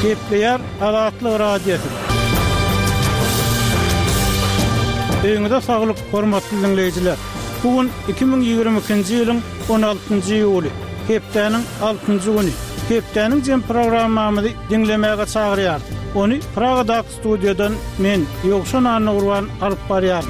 Kepleyer Azatlyk Radiosu. Öňüňizde saglyk, hormatly dinleýijiler. Bugün 2022-nji ýylyň 16-njy ýuly. Hepdeniň 6-njy güni. Hepdeniň jem programmamyzy dinlemäge çagyrýar. Onu Praga'daki studyodan men Ýogşan Anurwan alyp barýar.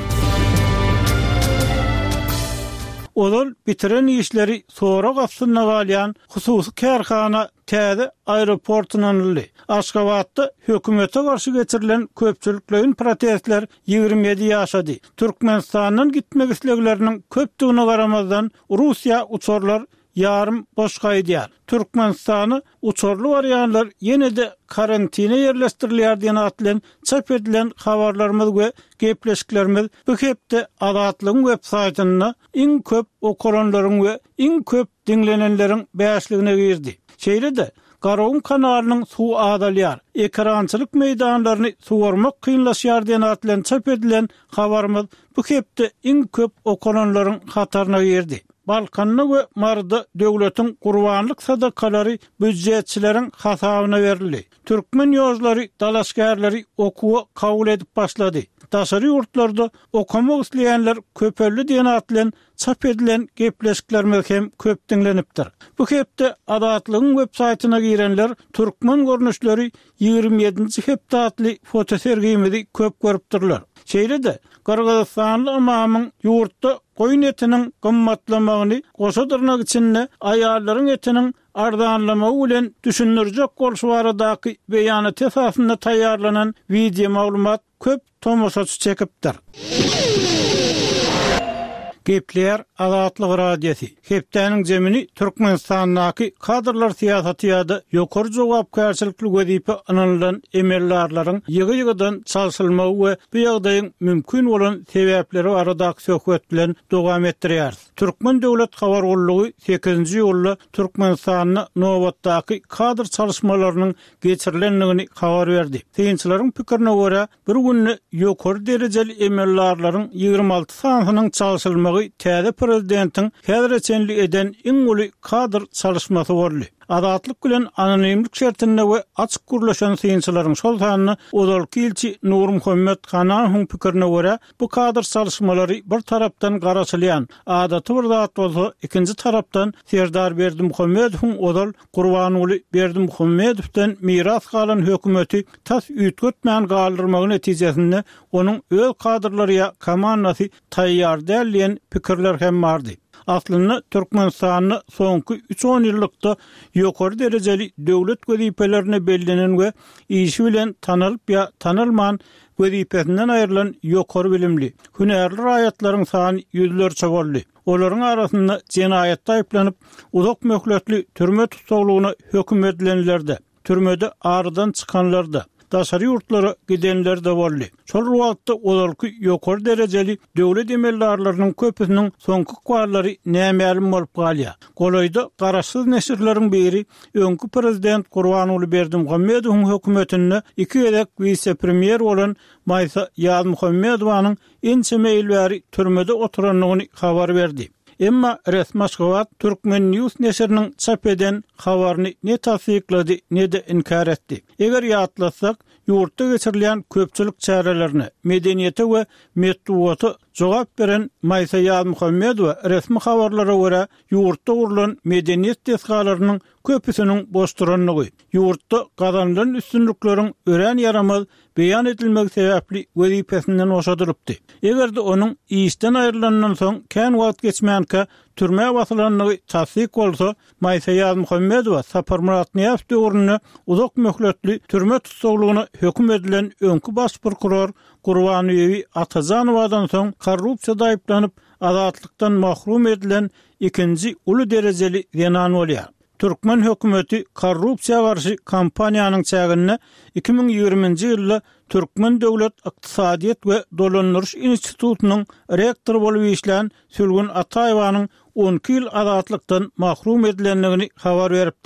Odol bitiren işleri sonra gapsyna galýan hususy kärhana täze aeroportundan ýyly. Aşgabatda hökümete garşy geçirilen köpçüliklerin protestler 27 ýaşady. Türkmenistanyň gitmek islegleriniň köpdigine garamazdan Russiýa uçurlar yarım boş gaýdýar. Türkmenistany uçurly barýanlar ýene-de karantina ýerleşdirilýär diýen atlan çap edilen habarlarymyz we gepleşiklerimiz bu hepde Azatlygyň websaýtyna iň köp okuranlaryň we iň köp dinlenenleriň bäşligine girdi. Şeýle-de Garawun kanalynyň suw adalýar. Ekrançylyk meýdanlaryny suwarmak kynlaşýar diýen atlan çap edilen habarymyz bu hepde iň köp okuranlaryň hataryna girdi. Balkanna we Marda döwletiň gurbanlyk sadakalary büdjetçileriň hasabyna berildi. Türkmen ýozlary, dalaşgärleri okuwy kabul edip başlady. Daşary ýurtlarda okumak isleýänler köpelli diýen atlan çap edilen gepleşiklerimiz hem köp dinlenipdir. Bu hepde Azatlygyň websaýtyna girenler türkmen görnüşleri 27-nji hepde atly fotosergimizi köp görüpdirler. Şeýle-de Qırgızstanly imamyň ýurtda goýun etiniň gymmatlamagyny goşadyrnak içinde aýallaryň etiniň ardanlamagy bilen düşünürjek bolşy baradaky beýanat esasynda taýýarlanan video maglumat köp tomoşaçy çekipdir. Gepleyer Azatlyk Radiosu. Hepdeniň jemini Türkmenistanyň kadrlar siýasaty ýa-da ýokary jogapkärçilikli wezipe ananylan emellarlaryň ýygy-ýygydan çalşylmagy we bu ýagdaýyň mümkin bolan sebäpleri aradaky söhbet bilen dowam etdirýär. Türkmen döwlet habar gollugy 8-nji ýylla Türkmenistanyň nowatdaky kadr çalışmalarynyň geçirilendigini habar berdi. Teýinçilerin pikirine görä bir günni ýokary derejeli emellarlaryň 26 sanynyň çalşylmagy täze prezidentiň häzirçenlik eden iň uly kadr çalışmasy boldy. Azatlyk bilen anonimlik şertinde we açyk gurlaşan synçylaryň şol sanyny odalky ilçi Nur Muhammed Hanaň pikirine görä bu kadr çalışmalary bir tarapdan garaşylýan adaty bir zat bolsa ikinji tarapdan Serdar Berdimuhammedowyň odal Gurbanyňly Berdimuhammedowden miras galan hökümeti tas üýtgetmän galdyrmagy netijesinde onuň öz kadrlaryna komandasy taýýar dälýän pikirler hem bardy. Aslında Türkmenistanyň soňky 3-10 ýyllykda ýokary derejeli döwlet wezipelerine bellenen we işi bilen tanalyp ýa tanalman wezipesinden aýrylan ýokary bilimli, hünärli raýatlaryň sany ýüzlerçe boldy. Olaryň arasynda jenaýatda aýplanyp uzak möhletli türme tutuklugyna höküm edilenlerde, türmede aradan çykanlarda, daşary ýurtlara gidenler de boldy. Şol wagtda olarky ýokary derejeli döwlet emellarlarynyň köpüsiniň soňky kwallary nämälim bolup galýar. Golaýda garaşsyz neşirleriň biri öňkü prezident Gurbanyňly Berdimuhammedowyň hökümetinde iki edek vice-premier bolan Maýsa Ýazmuhammedowyň ençe meýilbäri türmede oturanlygyny habar berdi. Emma resmi Aşgabat Türkmen News neşiriniň çap eden habaryny ne tasdiklady ne de inkar etdi. Eger ýatlasak, ýurtda geçirilen köpçülik çärelerini, medeniýete we metduwaty jogap beren Maýsa Ýazmuhammedow resmi habarlara görä ýurtda gurulan medeniýet tesgalarynyň köpüsiniň boş duranlygy, ýurtda gazanlylan üstünlikleriň ören yaramaz beýan edilmegi sebäpli wezipesinden oşadyrypdy. Egerde onuň işden aýrylandan soň kän wagt geçmänkä türme basylanlygy tasdik bolsa, Maýsa Ýazmuhammedow Saparmurat Niýaz döwrüne uzak möhletli türme tutuklugyna höküm edilen öňkü baş prokuror Gurbanyň Atazanowadan soň korrupsiýada aýplanyp azatlykdan mahrum edilen ikinji uly derejeli zenan bolýar. Türkmen hökümeti korrupsiýa garşy kampaniýanyň çägine 2020-nji ýylda Türkmen Döwlet Ykdysadyýet we Dolandyryş Institutunyň rektory bolup işlän Sülgün Ataýewanyň 12 ýyl azatlykdan mahrum edilenligini habar beripdi.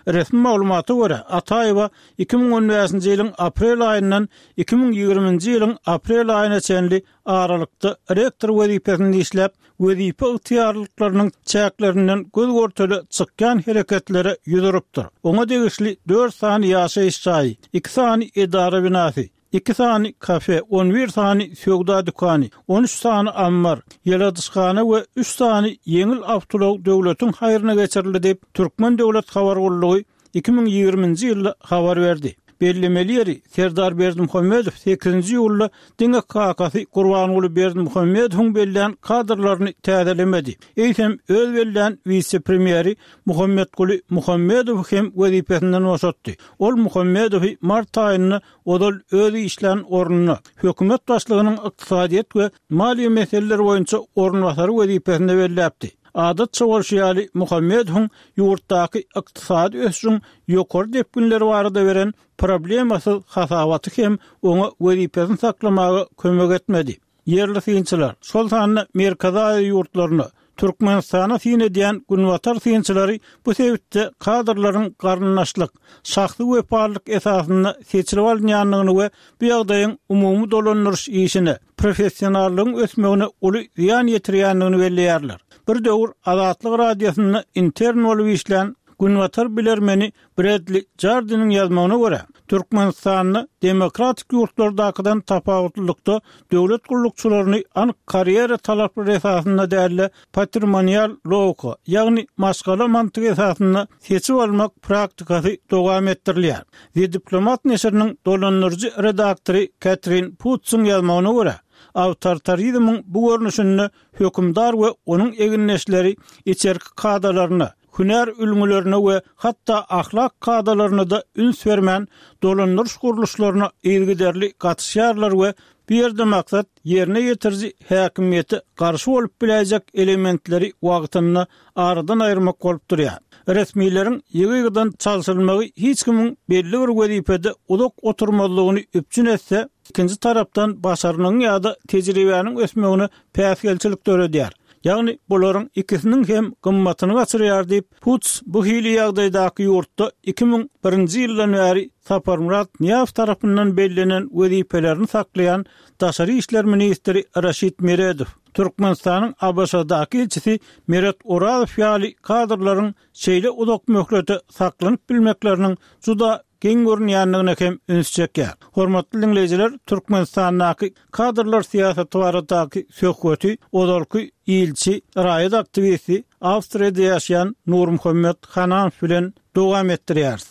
Resmi maglumaty görä Ataýewa 2015-nji ýylyň aprel aýyndan 2020-nji ýylyň aprel aýyna çenli aralykda rektor wezipesinde işläp, wezipe ygtyýarlyklarynyň çäklerinden göz gortaly çykkan hereketlere ýüzüpdir. Oňa degişli 4 sany ýaşaýyş çaý, 2 sany edara binasy, 2 sany kafe, 11 sany söwda dükany, 13 sany ammar, ýeladyşkana we 3 sany ýeňil awtolog döwletiň haýryna geçirildi diýip Türkmen Döwlet Habar Gurulugy 2020-nji ýylda habar berdi. Bellemeleri Serdar Berdimuhammedow 8-nji ýylda diňe kakasy Gurbanyňly Berdimuhammedowyň belleýän kadrlaryny täzelemedi. Eýsem öz belleýän vice-premieri Muhammed Muhammedow hem wezipesinden boşatdy. Ol Muhammedowy mart aýyny odal öz işlän ornuny hökümet başlygynyň ykdysadyýet we maliýe meseleleri boýunça ornwatary wezipesinde belläpdi. Adat çawalşýaly Muhammedowyň ýurtdaky ykdysady ösüň ýokary depkinleri barada beren problemasyz hasabaty hem oňa wezipesini saklamagy kömek etmedi. Yerli synçylar şol sanyny merkezi ýurtlaryny Türkmenistana sin edýän günwatar synçylary bu sebäpde kadrlaryň garnynaşlyk, şahsy weparlyk esasyna seçilip alınýanlygyny we bu ýagdaýyň umumy dolandyryş işine, professionallygyň ösmegine uly ziýan ýetirýänligini belleýärler. Bir döwür Azatlyk radiosyny intern bolup işlän günwatar bilermeni Bradley Jardin'in ýazmagyna görä, Türkmenistanyň demokratik ýurtlardakydan tapawutlykda döwlet gurulukçylaryny anyk karýera talaplary esasyna däli patrimonial lowka, ýagny maskala mantygy esasyna seçip almak praktikasy dowam etdirilýär. Diplomat neşriniň dolandyrjy redaktory Catherine Putz'un ýazmagyna görä, awtoritarizmyň bu görnüşini hökümdar we onuň eginleşleri içerki kadrlaryny, hüner ülmülerine we hatta ahlak kadrlaryna da üns bermän dolandyrış guruluşlaryna ilgiderli gatışýarlar we bu ýerde maksat ýerine ýetirji häkimiýeti garşy bolup biläjek elementleri wagtyny aradan aýyrmak bolup durýar. Resmiýetiň ýygydan çalşylmagy hiç kimiň belli bir wezipede ulak oturmalygyny üpçün etse, ikinji tarapdan başarynyň ýa-da tejribäniň ösmegine päsgelçilik töredýär. Ýagny bolaryň ikisiniň hem gymmatyny gaçyrýar diýip Putz bu hili ýagdaýdaky ýurtda 2001-nji ýyldan bäri Saparmurat Niýazow tarapyndan bellenen wezipelerini saklayan Daşary işler ministri Raşid Meredow, Türkmenistanyň Abaşadaky elçisi Meret Orazow ýaly kadrlaryň şeýle uzak möhlete saklanyp bilmekleriniň juda geň görünýänligine hem üns çekýär. Hormatly dinleýijiler, Türkmenistanyň kadrlar siýasaty baradaky söhbeti odalky ilçi, raýat aktivisti, Awstriýada ýaşaýan Nur Muhammed Hanan bilen dowam etdirýär.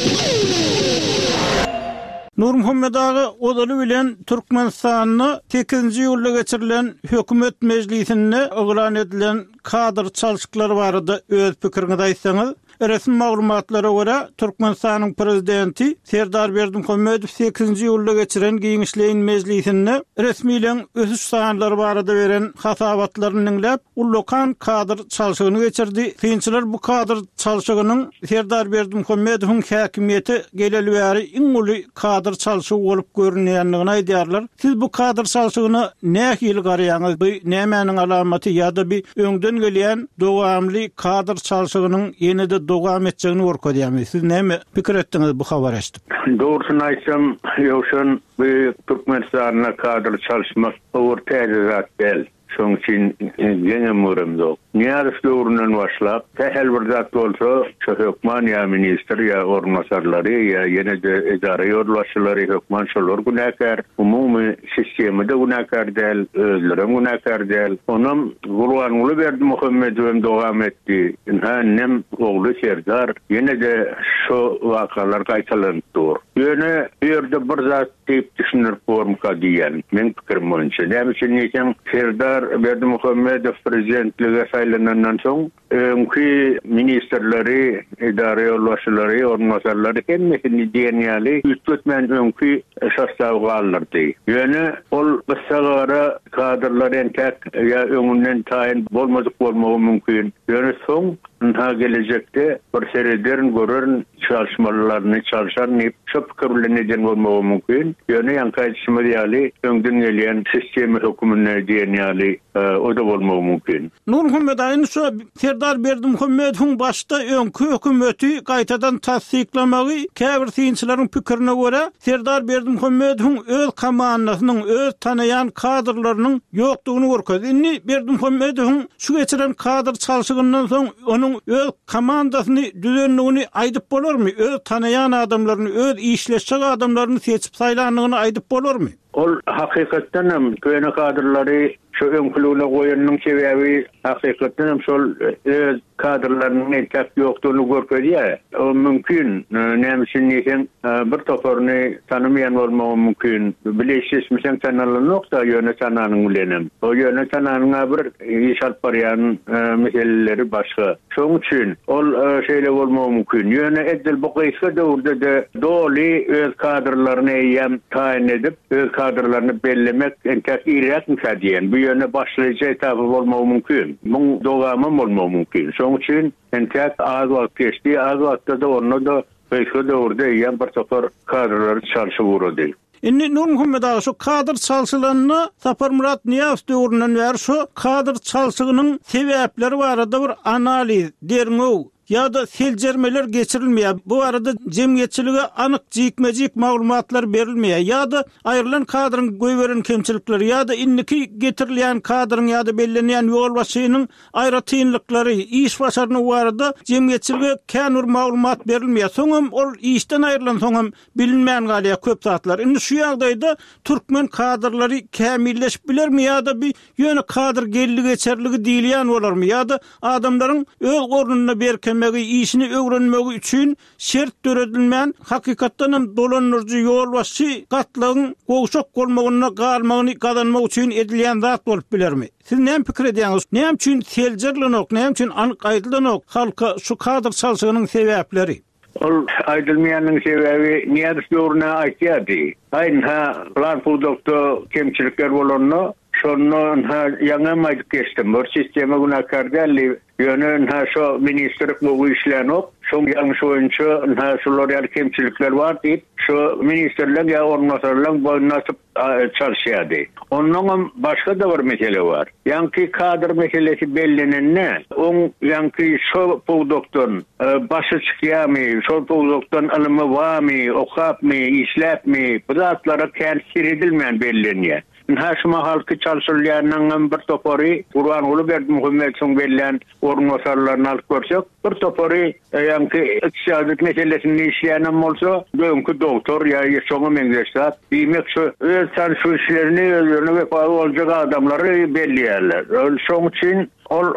Nur Muhammed ağa odaly bilen Türkmenistanyň 8-nji ýylda geçirilen hökümet mejlisinde oglan edilen kadr çalşyklary barada öz pikirini aýtsaňyz. Resmi maglumatlara görä Türkmenistanyň prezidenti Serdar Berdimuhammedow 8-nji ýylda geçiren giňişleýin mejlisinde resmiýetiniň ösüş sanlary barada beren hasabatlaryny dinläp, ulokan kadr çalşygyny geçirdi. Synçylar bu kadr çalşygynyň Serdar Berdimuhammedowyň häkimiýeti geleli bäri iň uly kadr çalşygy bolup görünýänligini aýdýarlar. Siz bu kadr çalşygyny nähili garaýaňyz? Bu nämäniň alamaty ýa-da bir öňden gelýän dowamly kadr çalşygynyň ýene-de dowam etjegini görkezýärmi? Siz näme pikir etdiňiz bu habar eşitip? Doğrusyny aýtsam, ýoşun bu Türkmenistanyň kadr çalşmak orta zat del. Şoň üçin ýene murumda. Niýazow döwründen başlap, tähel bir zat bolsa, hökman ýa minister ýa ornwasarlary ýa ýene-de edara ýolbaşçylary hökman şolar günäkär, umumy sistemde günäkär del, özleri günäkär del. Onam Gurbanyňly Berdimuhammedow dowam etdi. Nem ogly Serdar ýene-de şo wakalar gaýtalandyr. Ýöne ýerde bir zat diýip düşünür formka diýen. Men pikirim boýunça. Näme üçin diýsem, Serdar Berdimuhammedow prezidentlige saýlanandan soň öňki ministerleri, edara ýolbaşçylary, ornwasarlary hemmesini diýenýäli üstütmän öňki şahsawy alyrdy. Ýöne ol gysagara kadrlar entek ýa öňünden taýin bolmadyk bolmagy mümkin. Ýöne soň ha gelecekde bir serederin görürün çalışmalarını çalışan şu fikirle neden olmağı mümkün. Yani yankı etişmeli öňden gelýän sistemi hökümüne diýen ýaly o da bolmagy mümkin. Nur Muhammed ayny şu Serdar Berdimuhammedowyň başda öňkü hökümeti gaýtadan tasdiklamagy käbir synçylaryň pikirine görä Serdar Berdimuhammedowyň öz komandasynyň öz tanayan kadrlarynyň ýokdugyny görkezdi. Indi Berdimuhammedowyň şu geçiren kadr çalşygyndan soň onuň öz komandasyny düzenligini aýdyp bolarmy? Öz tanayan adamlaryny, öz işleşjek adamlaryny seçip saýlandygyny aýdyp bolarmy? Ol hakykatdan hem köýne kadrlary şu öňkülüne goýanynyň sebäbi hakykatdan hem şol öz kadrlarynyň etap ýokdugyny görkezýär. O mümkin näme eken bir toporny tanımayan bolmagy mümkin. Bileşişmişen tanalany nokta ýöne tananyň bilenem. O ýöne tananyň bir iş alyp barýan meseleleri başga. Şoň üçin ol şeýle bolmagy mümkin. Ýöne edil bu gaýsa döwürde de doly öz kadrlaryny ýem taýin edip öz kadrlaryny bellemek entek irät mükadiyen. Bu ýöne başlyca etapy bolmagy mümkin. Bu dogamy bolmagy mümkin. Şoň üçin entek az wagt geçdi, az wagtda da onu da gaýsa döwürde ýem bir topar kadrlary çalşyp urady. Indi Nur Muhammed ağa şu kadr çalşylaryny Sapar Murat Niýaz döwründen bäri şu kadr çalşygynyň sebäpleri barada bir analiz derňew ýa-da seljermeler geçirilmeýär. Bu arada jemgyýetçilige anyk jikmejik maglumatlar berilmeýär. Ýa-da aýrylan kadryň göýberen kemçilikleri ýa-da inniki getirilýän kadryň ýa-da bellenýän ýol başynyň aýra tynlyklary, iş başaryny barada jemgyýetçilige känur maglumat berilmeýär. Soňam ol işden aýrylan soňam bilinmeýän galýa köp zatlar. Indi şu ýagdaýda türkmen kadrlary kämilleşip bilermi ýa-da bir ýöne kadr gelli geçerligi diýilýän bolarmy ýa-da adamlaryň öz gornuna berken işini öwrenmegi üçin şert töredilmän hakykatdan hem dolanyrjy ýol başy gatlygyň gowşak bolmagyna galmagyny kazanmak üçin edilýän zat bolup bilermi? Siz näme pikir edýäňiz? Näme üçin seljerlenok, näme üçin anyk aýdylanok halka şu kadr çalşygynyň sebäpleri? Ol aýdylmaýanyň sebäbi Niýaz döwrüne aýtýardy. Aýna plan produkda kemçilikler bolanny şondan ýa-da maýdyk geçdim. Bu sistema günakardy. Ýöne şu ministerlik bu işlerini şoň ýalňyş boýunça şolary kemçilikler bar diýip şu ministerler ýa ornatyrlar boýuna çalşýardy. Ondan başga da bir mesele bar. Ýa-ki kadr meselesi bellenende on ýa-ki şu produkdan başy çykýarmy, şu produkdan alymy barmy, okapmy, işläpmi, bu zatlara täsir edilmeýän bellenýär. Haşma halkı çalşylýanyň bir topary Gurban Berdimuhammedowyň bellen ornatyrlaryny alyp görsek, bir topary ýa-ki iqtisadiýat meselesini işleýän bolsa, öňkü doktor ýa-da şoňa meňzeşler, diýmek şu öz çalışmalarını özlerine wefa boljak adamlary bellýärler. Şoň üçin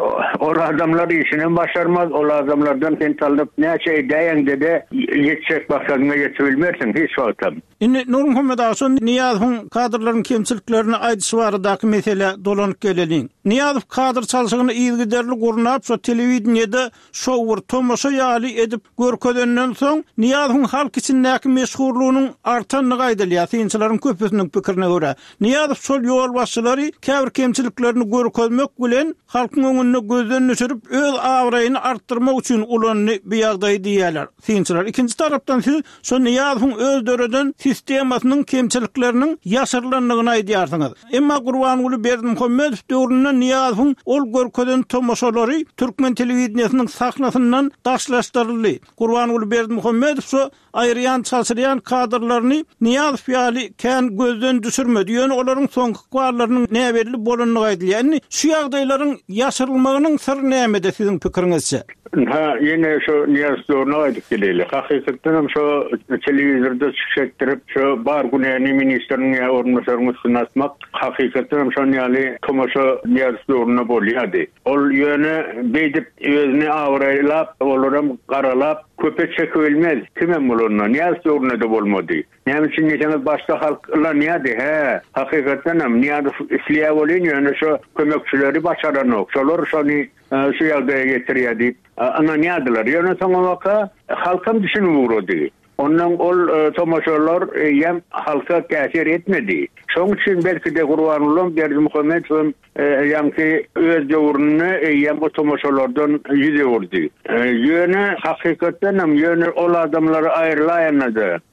ol adamlar işini başarmaz, ol adamlardan sen talyp näçe edýäň de ýetjek başaryna ýetebilmersiň hiç wagtda. Indi Nur Muhammed ağa Niýazowyň kadrlarynyň kemçiliklerini aýdyş baradaky mesele dolanyp geleliň. Niýazow kadr çalşygyny ýygyderli gurnap şu telewizionyada şowur tomoşa ýaly edip görkezenden soň Niýazowyň halk içindäki meşhurlugynyň artanyny gaýdylýar. Synçylaryň köpüsiniň pikirine görä. Niýazow şol ýol başçylary käbir kemçiliklerini görkezmek bilen halkyň öňünde gözden düşürüp öz awraýyny artdyrmak üçin ulanyny bir ýagdaý diýerler. Synçylar ikinji tarapdan siz şu Niýazowyň öz döreden sistemasynyň kemçilikleriniň ýaşyrlandygyny aýdýarsyňyz. Emma Gurban Berdimuhammedow döwründe Niýazowyň ol görkezden tomoşalary türkmen telewizionynyň sahnasyndan daşlaşdyryldy. Gurban Berdimuhammedow şu aýryan çalşyryan kadrlaryny Niýazow ýaly kän gözden düşürmedi. Ýöne olaryň soňky garlarynyň näberli bolanyny aýdylýar. Şu ýagdaýlaryň ýaşyrylmagynyň syry näme de siziň pikiриňizçe? Yine şu Niýaz döwrüne aýdyp geleli. Hakykatdan şu telewizorda çykýardyp şu bar günäni ministriniň ornatmaryny sunatmak hakykatdan şu ýaly tomoşa Niýaz döwrüne bolýardy. Ol ýöne beýdip özüni awraýlap, olaram garalap köpe çekebilmez. Kimem bolanyň Niýaz döwrüne de bolmady. Näme üçin ýeňiz başga halklar näde? Hakykatdan hem Niýaz isleýär bolýan ýöne şu kömekçileri başaranok. Şolar şony şu ýagdaýa getirýärdi. Ana nädeler? Ýöne soňa halkam düşünüp urady. Ondan ol tomoşalar ýem halka täsir etmedi. Şoň üçin belki de Gurban Berdimuhammedow ýa-ki öz döwrüne ýem bu tomoşalardan ýüze urdy. Ýöne hakykatdan hem ýöne ol adamlary aýrylaýandy.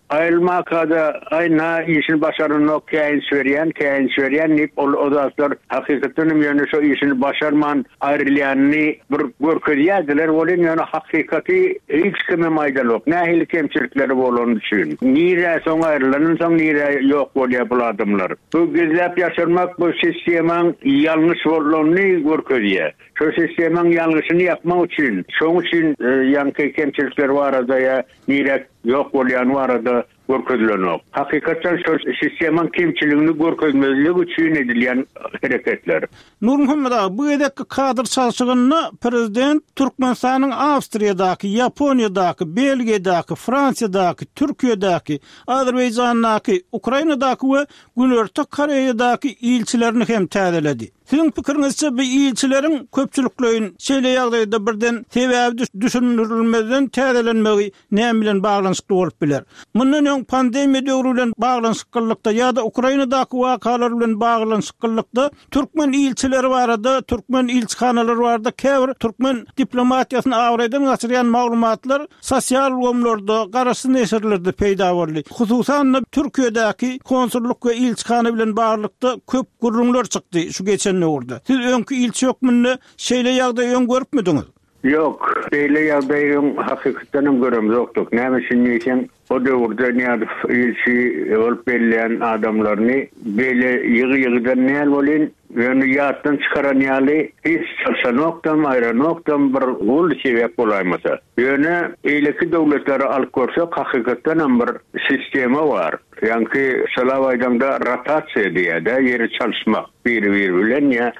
ayrılmakada ayna işini başarınok keyin söylüyen nip o zatlar hakikaten yani şu işini başarman ayrılayanını bir görkezdiler olan yani hakikati hiç kime maydalok nahil kemçilikleri bolon için nire son ayrılanın son nire yok oluyor bu adamlar bu güzel yaşarmak bu sistemin yanlış olduğunu görkezdiler şu sistemin yanlışını yapmak için şunun için yankı kemçilikler var da ya nire yok olan var da görkezlenok. Hakikaten şu sistemin kimçiliğini görkezmezliği için edilen hareketler. Nur Muhammed abi, bu edeki kadr çalışığını Prezident Türkmenistan'ın Avstriya'daki, Japonya'daki, Belgia'daki, Fransa'daki, Türkiye'deki, Azerbaycan'daki, Ukrayna'daki ve Güney Kore'daki ilçilerini hem täzeledi. Sizin pikirinizçe bu ilçilerin köpçülüklerin şeýle ýagdaýda birden sebäbi düşünülmeden täzelenmegi näme bilen baglanşykly bolup biler. Mundan öň pandemiýa döwrü bilen baglanşyklykda ýa-da Ukrainadaky wakalar bilen baglanşyklykda türkmen ilçileri barada, türkmen ilçihanalary barada, käbir türkmen diplomatiýasyny awraýdan gaçyrýan maglumatlar sosial gomlarda, garaşy neşirlerde peýda boldy. Hususan Türkiýedäki konsulluk we ilçihana bilen baglykda köp gurrunlar çykdy şu geçen orada. Siz öňkü ilçi ýokmyny şeýle ýagdaý öň görüpmidiňiz? Yok, şeýle ýagdaýyň hakykatdan görüm ýokduk. Näme üçin diýsen, o döwürde näde ilçi bolup belleýän adamlaryny beýle ýygy-ýygydan näl bolyn, ýöne ýatdan çykaran ýaly hiç çalşanokdan, aýranokdan bir gol sebäp bolaýmasa. Ýöne eýleki döwletleri alyp görse hakykatdan bir sistemi var. Yani Salawaydamda rotasiya diýär, ýeri çalşmak bir bilen ya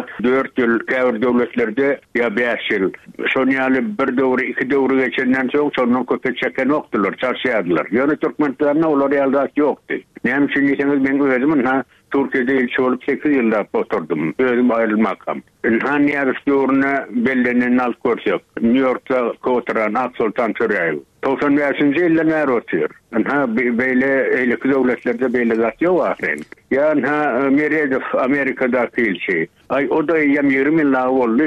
4 ýyl käbir döwletlerde ya 5 ýyl. Şoňaly bir döwri, 2 döwri geçenden soň şondan köpek çeken okdylar, çalşýardylar. Ýöne Türkmenistanda olar ýalda ýokdy. Näme üçin diýseniz men özüm Türkiye'de ilçi olup 8 yılda oturdum. Özüm ayrılmakam. Ülhaniye üstüne bellenen alt korsyok. New York'ta koturan Aksultan Türeyev. 95. yılda nere oturuyor. Böyle eylik devletlerde böyle zat yok ahiren. Yani Meredith Amerika'daki ilçi. O da 20 yılda oldu.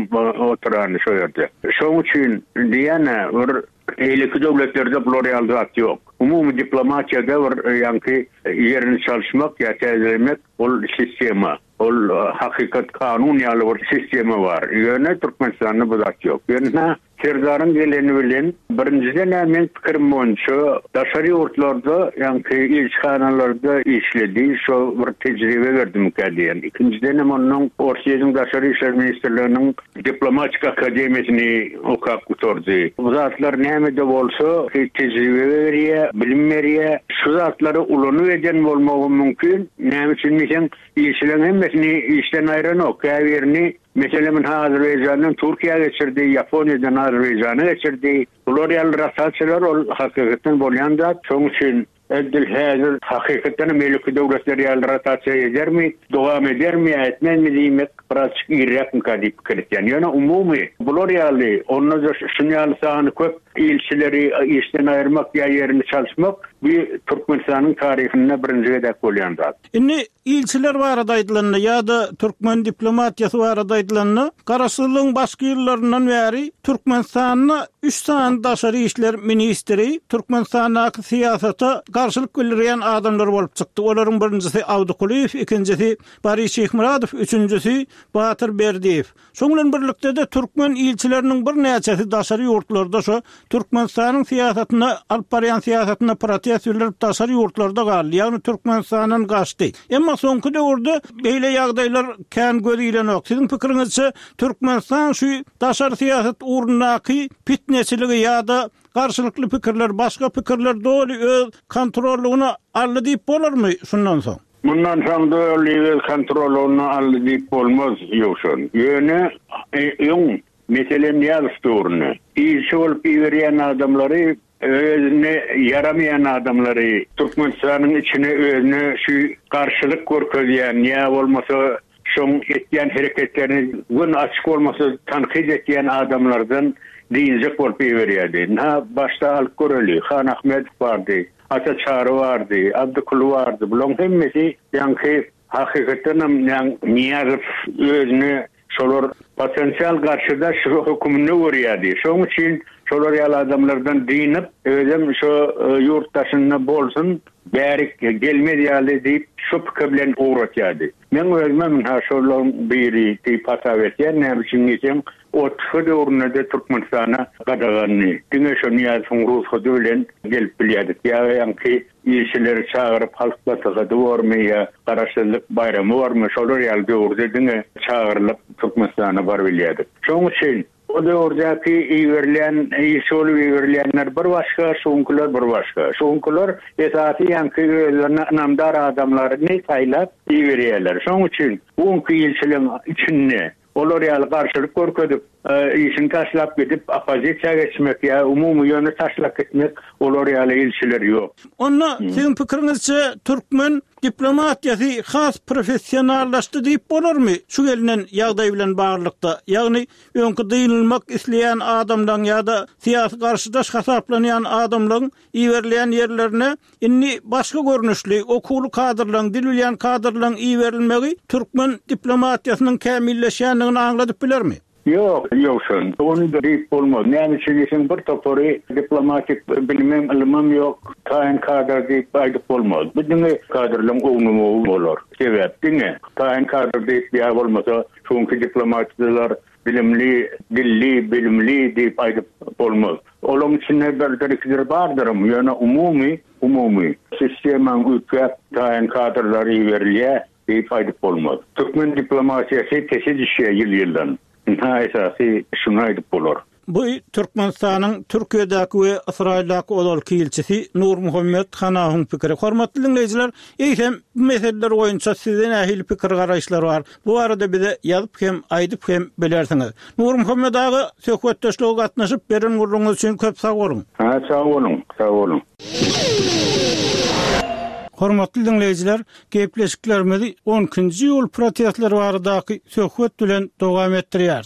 Oturan şu yerde. Şunun için diyene eylik devletlerde plurial zat yok. Umumi diplomatiyada var yani yerini çalışmak ya tezlemek o sistemi. O hakikat kanun yalı var sistemi var. Yani Türkmenistan'da bu zat yok. Yani Serdarın geleni bilen birinciden hemen fikrim boyunca daşary ortlarda yani ilçihanalarda işledi. Şu bir tecrübe verdim kadiyen. İkinciden hem onun Orsiye'nin Daşary İşler Ministerliğinin Diplomatik Akademiyasını okuyup oturdu. Bu zatlar näme bolsa tecrübe veriyor, bilim veriyor. Şu zatları ulunu eden olmağı mümkün. Näme üçin diýsen ilçilerin hemmesini işten aýranok. Käbirini mesela Azerbaycan'ın Türkiye'ye geçirdiği, Japonya'dan Azerbaycan'a geçirdiği, Florial rasatçılar hakikaten bolyan da çok için edil hazır hakikaten meleki devletleri rasatçı eder mi, devam eder mi, etmez mi demek pratik irrak mukadip kriteryen. Yani umumi Florial'i onunla da şunyalı sahanı köp ilçileri işten ayırmak ya yerini çalışmak bir Türkmenistan'ın tarihine birinci edek bolyan da. Inni ilçiler baradaydylanna ya da Türkmen diplomatiyasy baradaydylanna Garaşsylygyň başga ýyllaryndan bäri Türkmenistanyna 3 sany daşary işler ministri Türkmenistanyň siýasata garşylyk bildirýän adamlar bolup çykdy. Olaryň birincisi Awdukuliýew, ikincisi Barış Şeýhmuradow, üçüncüsi Batyr Berdiýew. Şoň bilen birlikde de Türkmen ilçileriniň bir näçesi daşary ýurtlarda şu Türkmenistanyň siýasatyna alyp barýan siýasatyna protestiýalar daşary ýurtlarda galdy. Ýagny Türkmenistanyň gaçdy. Emma soňky döwürde beýle ýagdaýlar kän gözilenok. Siziň pikiriňizçe Türkmenistan şu daşary siýasat urundaky pitneçiligi ýa-da garşylykly pikirler, başga pikirler doly öz kontrolüne aldy diýip bolarmy şundan soň? Bundan soň doly kontrolüne aldy diýip bolmaz ýokşun. Ýöne meselen ýaşdurny. İşi bolup ýerýän adamlary özüne yaramayan adamları Türkmenistan'ın içine özüne şu karşılık görkezýän ya olmasa şoň etýän hereketlerini gün açık olmasa tanqid etýän adamlardan diýjek bolup berýärdi. Başta alyp göreli Han Ahmed bardy, Ata Çary bardy, Abdukul bardy. Bular hemmesi ýa-ni hakykatdan Niýazow özüne şolar potensial garşyda şu hökümini görýärdi. Şoň üçin Şolar ýaly adamlardan diňip, özüm şu ýurtdaşyna bolsun, bärik gelmedi ýaly diýip şu pikir bilen uğratýardy. Men özüm ha şolaryň biri diýip hasap etýär, näme üçin diýsem, o döwründe Türkmenistana gadagany. Diňe şu Niýazyň ruhy bilen gelip bilýärdik. Ýa-ni ýeşiller çağırıp halkla döwürmeýe, garaşsyzlyk bayramy barmy, şolar ýaly döwürde diňe çağırlyp Türkmenistana bar bilýärdik. Şoň üçin o döwürdäki iýerlen, ýeşil iýerlenler bir başga, şoňkular bir başga. Şoňkular esasy ýa-ni namdar adamlaryny saýlap iýerýärler. Şoň üçin bu ýeşiliň içinde olar ýaly garşylyk görkezip, işini taşlap gidip opozisiýa geçmek ýa umumy ýöne taşlap gitmek olar ýaly ýeşiller ýok. Onda siň pikiриňizçe türkmen diplomatiýasy has professionallaşdy diýip bolarmy? Şu gelinen ýagdaý bilen baglykda, ýagny öňkü dyýylmak isleýän adamlaryň ýa-da siýasy garşydaş hasaplanýan adamlaryň iýerleýän ýerlerine inni başga görnüşli, okuly kadrlaryň, dil bilýän kadrlaryň iýerilmegi türkmen diplomatiýasynyň kämilleşýändigini aňladyp bilermi? Yok, şun. Onu da deyip olmaz. Näme üçin bir topary diplomatik bilimim, ilimim yok. Taýin kadr deyip aýdyp bolmaz. Bu diňe kadrlaryň öňüme bolar. Sebäp diňe taýin kadr deyip ýa bolmasa, şonky diplomatlar bilimli, dilli, bilimli deyip aýdyp bolmaz. Olaryň içinde bir bardyr, ýöne umumy sistemaň üýtgäp taýin kadrlary berilýär deyip aýdyp bolmaz. Türkmen diplomatiýasy teşekkür ýyldan. Esasy şuna aýdyp bolar. Bu Türkmenistanyň Türkiýedäki we Israildaky olalky elçisi Nur Muhammed Hanahyň pikiri. Hormatly dinleýijiler, eýsem bu meseleler boýunça sizden ähli pikir garaşlar bar. Bu arada bize ýazyp hem aýdyp hem bilersiňiz. Nur Muhammed ağa söhbetdeşlige gatnaşyp beren gurruňyz üçin köp sag bolun. Sag bolun. Hormatly dinleýijiler, gepleşiklerimizi 10-njy ýyl protestleri baradaky söhbet bilen dowam etdirýär.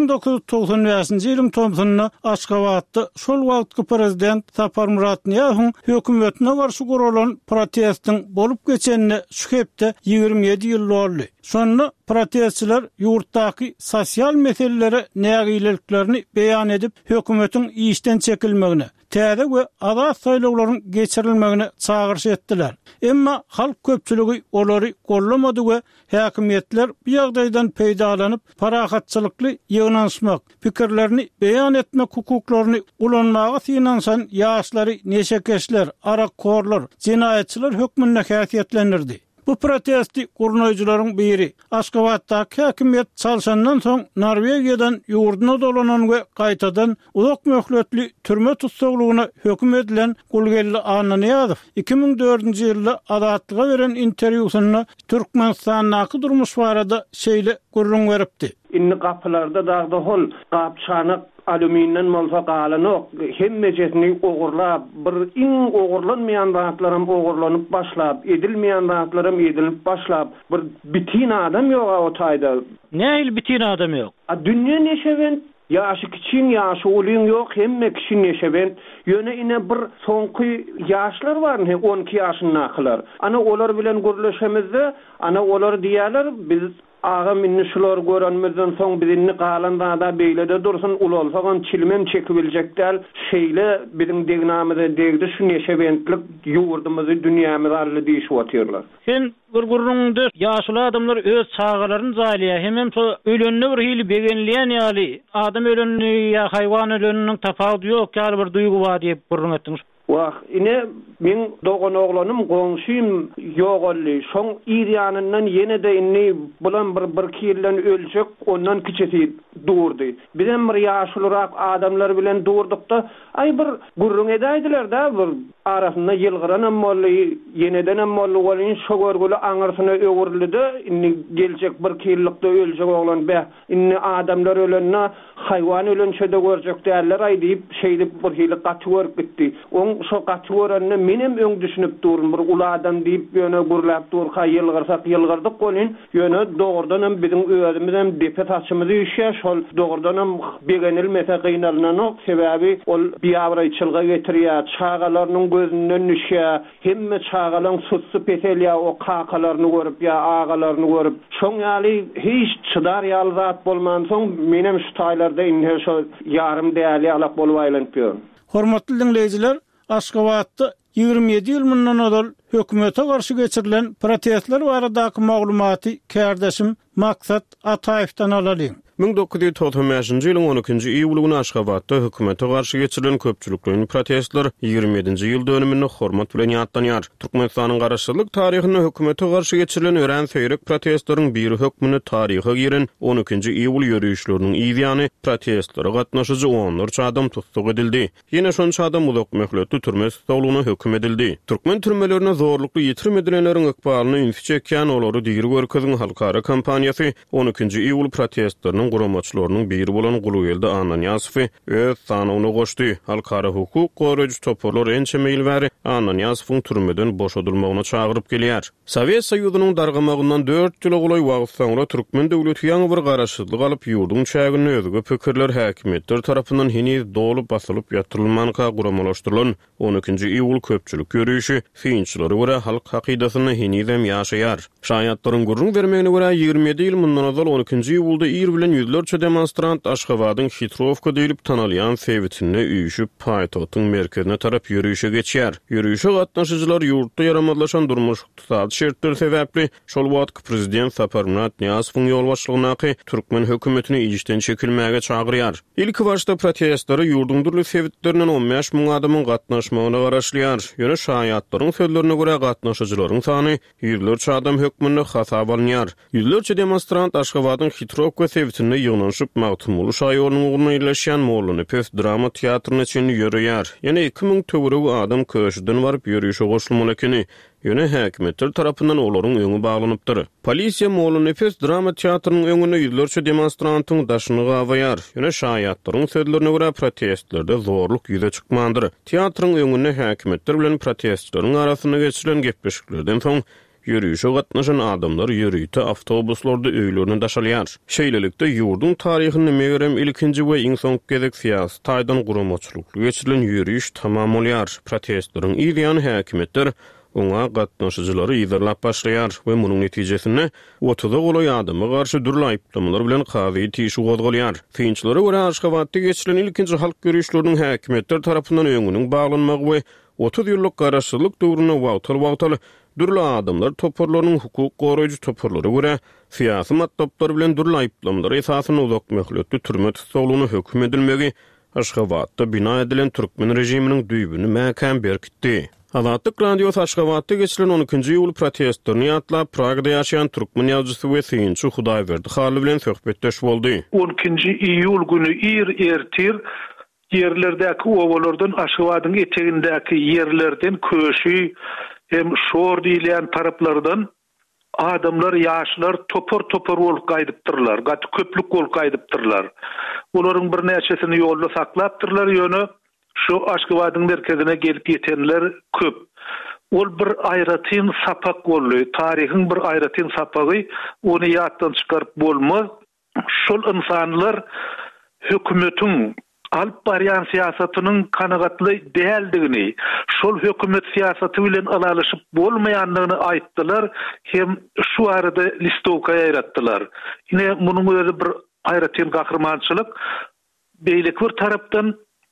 1995-nji ýylyň Tomsyny Aşgabatda şol wagtky prezident Sapar Murat Niýazyň hökümetine garşy guralan protestiň bolup geçenine şu hepde 27 ýyl boldy. Şonda protestçiler ýurtdaky sosial meselelere nägileliklerini beýan edip, hökümetiň işden çekilmegini, täze we azat saýlawlaryň geçirilmegini çağırş etdiler. Emma halk köpçüligi olary gollamady we häkimetler bu ýagdaýdan peýdalanyp parahatçylykly ýygnaşmak, pikirlerini beýan etmek hukuklaryny ulanmagy synansan ýaşlary, neşekeşler, arakkorlar, jinayetçiler hökmünde häsiýetlendirdi. Bu protesti gurnoýjularyň biri Aşgabatdaky häkimet çalşandan soň Norwegiýadan ýurduna dolanan we gaýtadan uzak möhletli türme tutsaglygyna hökm edilen Gulgelli Ananýazow 2004-nji ýylda Azatlyga beren interwýusyna Türkmenistanyň durmuş barada şeýle gurrun beripdi. Inni gapylarda dagda hol gapçanyk alüminyň molfaqalanyk hemmejesini ogurlap, bir ogurlanmayan zatlarym ogurlanyp başlap, edilmeyen zatlarym edilip başlap, bir bitin adam ýok o taýda. Näil bitin adam ýok? Dünýä neşewent ýaşy kiçin, ýaşy ulyň ýok, hemme kişi neşewent. Ýöne ine bir soňky ýaşlar bar, 12 ýaşyndakylar. Ana olar bilen gurleşemizde, ana olar diýerler, biz ağa minni şular görenmizden soň birini galanda da beýlede dursun, ulalsagan çilmem çekibiljekdäl şeýle biziň degnamyza degdi şu neşewentlik ýurdumyzy, dünýämizi ally diýişip otyrlar. Sen gurgurruňda ýaşly adamlar öz çağalaryny zaýlaýar. Hemem şu ölenni bir hili begenleýän ýaly adam ölenni ýa haýwan öleniniň tafawy ýok, ýaly bir duýgu bar diýip gurrun etdiňiz. Wah, ine men dogan oglanım goňşym ýogally. Şoň ýerýanyndan ýene-de inni bulan bir kirlen öljek, ondan kiçesi durdy. Bizem bir ýaşlyrak adamlar bilen durdukda, ay bir gurrun edäýdiler-de, bir arasynda ýylgyranam bolly, ýene-de bolly bolýan şo görgüli aňyrsyna öwürildi. Inni geljek bir kirlikde öljek oglan be. Inni adamlar ölenne, haýwan ölençe de görjek däller ay diýip şeýle bir hili gaty görüp gitdi. Şo gatyworanny menem öň düşünüp durum bir uladan diýip ýöne gurlap durka ýylgyrsak ýylgyrdyk bolyn ýöne dogrudan hem biziň özümizden deputatçymyzy işe şol dogrudan hem begenilmese gynalnanyk sebäbi ol biýabraýçylga getirýär çağalarynyň gözünden düşýär hemme çağalaryň sussu peselýär o kakalaryny görüp ýa agalaryny görüp şoň ýaly hiç çydar ýaly zat bolman soň menem şu taýlarda indi şo ýarym däli alap bolup aýlanýar. Hormatly dinleýijiler, Aşgabatda 27 ýyl mundan odal hökümete garşy geçirilen protestler baradaky maglumaty kärdeşim Maksat Ataýevden alalım. 1995-nji ýylyň 12-nji iýulygyny Aşgabatda hökümete garşy geçirilen köpçülikliň protestler 27-nji ýyl dönümini hormat bilen ýatlanýar. Türkmenistanyň garaşsyzlyk taryhyny hökümete garşy geçirilen ören seýrek protestleriň biri hökmüni taryha giren 12-nji iýul ýürüýüşleriniň ýygyny protestlere gatnaşyjy onlarça adam tutsak edildi. Ýene şonça adam uzak möhletli türme tutulugyna hökm edildi. Türkmen türmelerine zorlukly ýetirmedilenleriň ykbalyny ünsi çekýän olary diýir görkeziň halkara kampaniýasy 12-nji iýul protestleriniň guramaçlarynyň biri bolan Gulugelde Ananyasowy öz sanawyna goşdy. Halkara hukuk goraýjy toparlar ençe meýil bäri Ananyasowyň türmeden boşadylmagyna çagyryp gelýär. Sowet Soýuzynyň dargamagyndan 4 ýyl golaý wagt soňra Türkmen döwleti ýaňy bir garaşsyzlyk alyp ýurdun çägini özüge pikirler häkimetler tarapyndan heniz dolup basylyp ýatyrylmanka guramalaşdyrylan 12-nji iýul köpçülik ýürüýüşi fiýinçilere görä halk hakydatyny henizem ýaşaýar. Şaýatlaryň gurrun bermegine görä 27 ýyl mundan azal 12-nji iýulda ýer bilen ýüzlerçe demonstrant Aşgabatyň Hitrovka diýilip tanalýan sewitine üýüşüp paýtagtyň merkezine tarap ýürüýüşe geçýär. Ýürüýüşe gatnaşyjylar ýurtda ýaramadlaşan durmuş ykdysady şertler sebäpli şol wagtky prezident Saparmurat Niýazowyň ýol başlygynaky Türkmen hökümetini ýyjdan çekilmäge çagyrýar. Ilki başda protestlary ýurdun durly sewitlerinden 15 000 adamyň gatnaşmagyna garaşlýar. Ýöne şaýatlaryň sözlerine görä gatnaşyjylaryň sany ýüzlerçe adam hökmüne hasap alınýar. Ýüzlerçe demonstrant Aşgabatyň Hitrovka sewitine ýygnanyşyp Magtumuly şaýorunyň ugruna ýerleşýän Mollany Pes drama teatryna çyn ýörüýär. Ýene 2000 töwereg adam köşeden baryp ýürüýüşe goşulmalykny ýöne häkimetler tarapyndan olaryň öňü baglanypdyr. Polisiýa Mollany Pes drama teatrynyň öňüne ýüzlerçe demonstrantyň daşyny gawaýar. Ýöne şaýatlaryň sözlerine görä protestlerde zorluk ýüze çykmandyr. Teatryň öňüne häkimetler bilen protestçilaryň arasyna geçirilen gepleşiklerden soň ýürüýüşe gatnaşan adamlar ýürüýte awtobuslarda öýlerini daşalýar. Şeýlelikde ýurdun taryhyny megerem ilkinji we iň soňky gezek siýasy taýdan guramaçylykly geçirilen ýürüýüş tamam bolýar. Protestleriň ýygyny häkimetler oňa gatnaşyjylary ýyzarlap başlaýar we munyň netijesinde 30 golaý adamy garşy dürli aýplamalar bilen gazy tişi gozgalýar. Fiýinçilere görä Aşgabatda geçirilen ilkinji halk görüşleriniň häkimetler tarapyndan öňüniň baglanmagy we 30 ýyllyk garaşsyzlyk döwrüne wagtal dürli adamlar toparlarynyň hukuk goraýjy toparlary görä siýasy matdaplar bilen dürli aýplamalar esasyny uzak möhletli türme tutulugyna hökm edilmegi Aşgabatda bina edilen Türkmen rejiminiň düýbüni mäkän berkitdi. Azatlyk radiosu Aşgabatda geçirilen 12-nji iýul protestlerini ýatlap Pragda ýaşaýan türkmen ýazgysy we synçy Hudaýberdi Haly bilen söhbetdeş boldy. 12-nji iýul güni ertir yerlerdäki owalardan Aşgabatyň etegindäki yerlerden köşü hem şor diýilen taraplardan adamlar, ýaşlar topar bolup gaýdypdyrlar, gaty köplük bolup gaýdypdyrlar. Olaryň bir näçesini ýolda saklapdyrlar ýöne şu Aşgabatyň merkezine gelip ýetenler köp. Ol bir aýratyn sapak boldy, taryhyň bir aýratyn sapagy, ony ýatdan çykaryp bolmaz. Şol insanlar hökümetiň alp baryan siyasatynyň kanagatly däldigini, şol hökümet siyasaty bilen alalyşyp bolmaýanlygyny aýtdylar, hem şu arada listowka ýaratdylar. Ine munyň özü bir aýratyn gahrmançylyk, beýlik bir tarapdan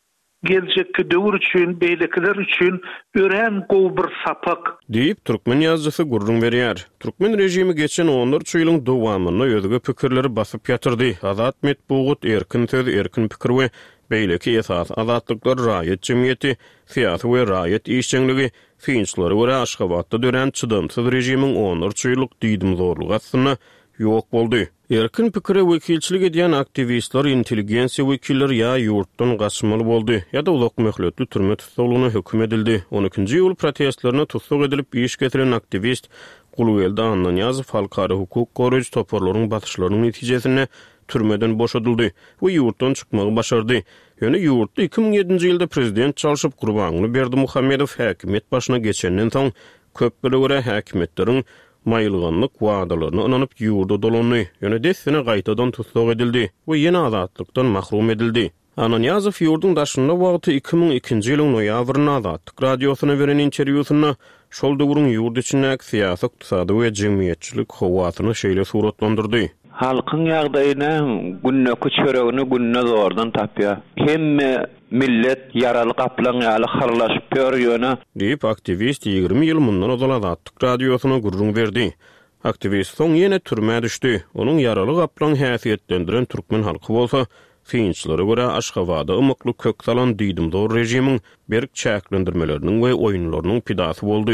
geljekki döwür üçin, beýlekler üçin ören gow bir sapak diýip türkmen ýazgysy gurrun berýär. Türkmen rejimi geçen 14 ýylyň dowamyny özüge pikirleri basyp ýatyrdy. Azat metbuat, erkin söz, erkin pikir we beýleki esas azatlyklar raýat jemgyýeti, siýasy we raýat işçiligi fiýinçilere görä Aşgabatda dören çydamsyz rejimiň 14 ýyllyk diýdim zorlugy aslynda ýok boldy. Erkin pikire wekilçilik edýän aktivistler, intelligensiýa wekilleri ýa ýurtdan gaçmaly boldy, ýa-da ulak möhletli türme tutulugyna hökm edildi. 12-nji iýul protestlerine tutsak edilip iş getiren aktivist Gulugelde Ananyasow halkara hukuk goraýjy toparlaryň batyşlarynyň netijesinde türmeden boşadyldy we ýurtdan çykmagy başardy. Ýöne ýurtda 2007-nji ýylda prezident çalşyp Gurbanyny Berdimuhammedow häkimet başyna geçenden soň köp bölegi häkimetleriň maýylgynlyk wadalaryny ynanyp ýurda dolandy. Ýöne desine gaýtadan tutsak edildi we ýene azatlykdan mahrum edildi. Ananyazow ýurdun daşynda wagty 2002-nji ýylyň noýabryna Azatlyk radiosyna beren interwýusyna şol döwrüň ýurt içindäki syýasat, ykdysady we jemgyýetçilik howatyny şeýle suratlandyrdy. Halkyň ýagdaýyna günnäki çöregini günne zordan tapýar. Hemme millet yaraly gaplan ýaly harlaşyp ýörýäne diýip aktivist 20 ýyl mundan ozal Azatlyk radiosyna gurrun berdi. Aktivist soň ýene türmäge düşdi. Onuň yaraly gaplan häsiýetlendiren türkmen halky bolsa, Finçlere göre Aşgabatda ymykly kök salan diýdimdor rejimiň berk çäklendirmeleriniň we oýunlarynyň pidasy boldy.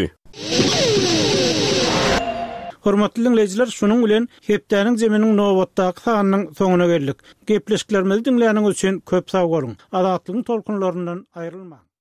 Hormatly dinleýijiler, şunuň bilen hepdäniň zeminiň nowatdaky sanynyň soňuna geldik. Gepleşiklerimizi dinleýäniňiz üçin köp sag bolun. Azatlygyň tolkunlaryndan aýrylma.